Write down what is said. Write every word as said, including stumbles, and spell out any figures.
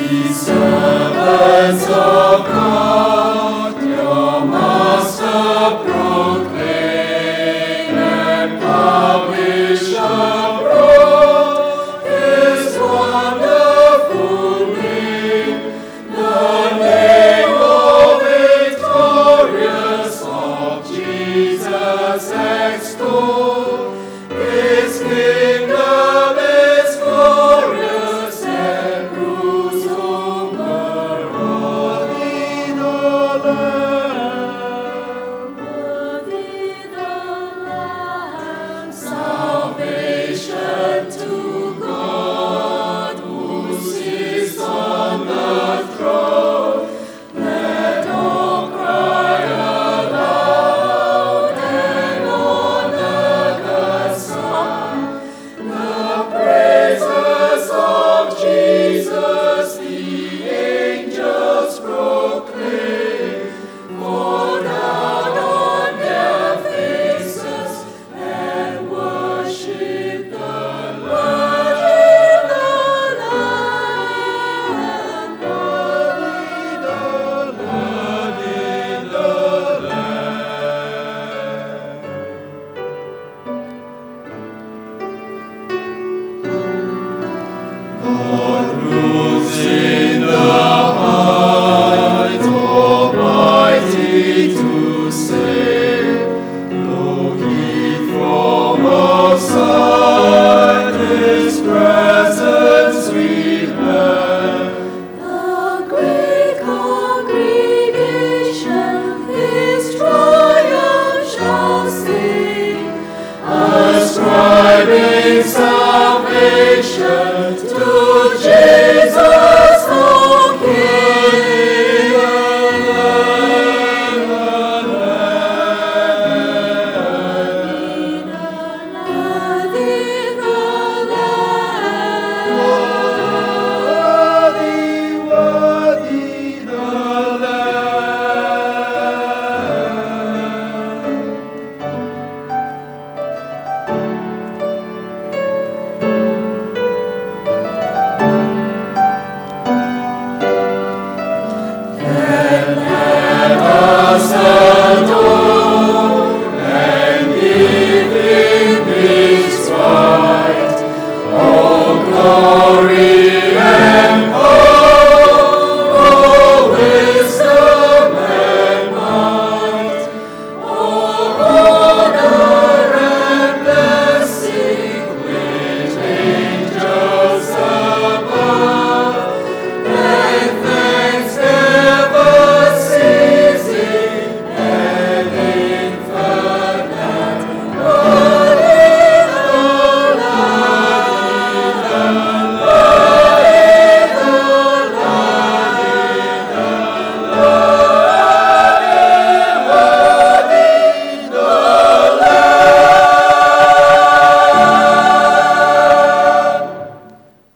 Servants of God, your Master proclaim and publish abroad His wonderful name, the name of victorious of Jesus extol. His kingdom is glorious and rules over all the land. Worthy the Lamb, salvation to God, who sits on the throne. Let all cry aloud and honor the Son. The praises of Jesus the angels proclaim, fall down on their faces and worship the Lord. Worthy the Lamb, worthy the God rules in the heights, almighty to save. No heed from outside, His presence we have. The great congregation His triumph shall sing, ascribing salvation to